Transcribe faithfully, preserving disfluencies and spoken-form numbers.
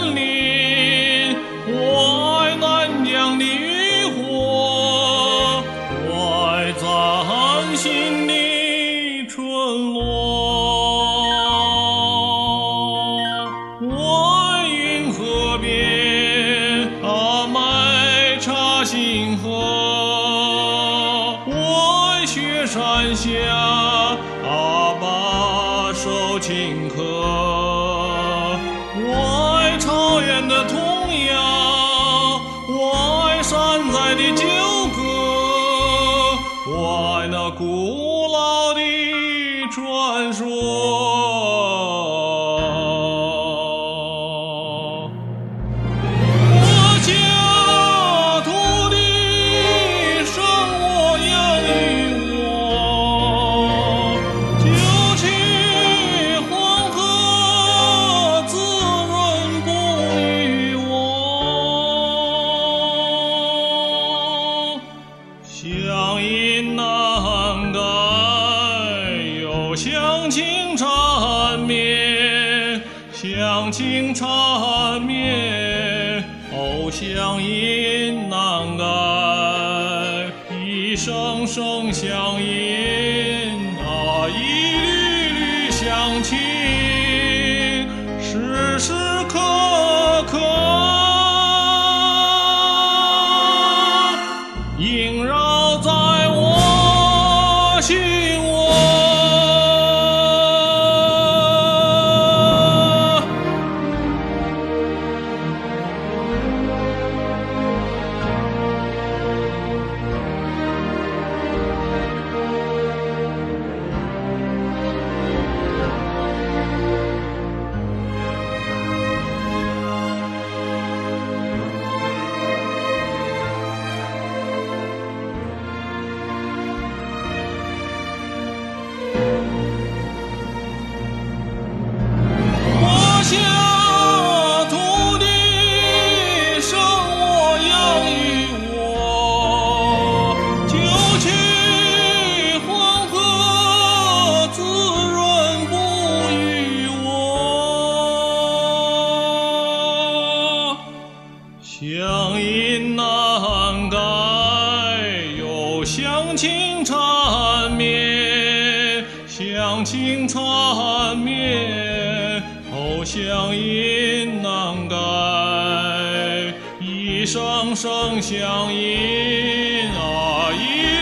林，我爱南疆的渔火，我爱崭新的春落，我爱运河边阿麦茶星河，我爱雪山下阿爸手青稞，我爱草原的童谣，我爱山寨的旧歌，我爱那古老的传说。我家土地生我养育我，九曲黄河滋润哺育我，乡音难改，又乡情缠绵，乡情缠绵，哦，乡音难改，一声声乡音啊，一缕缕乡情，时时刻刻萦绕在我心窝。我家土地生我养育我，九曲黄河滋润哺育我，乡音难改，又乡情缠绵，乡情缠绵，哦，乡音难改，一声声乡音啊，一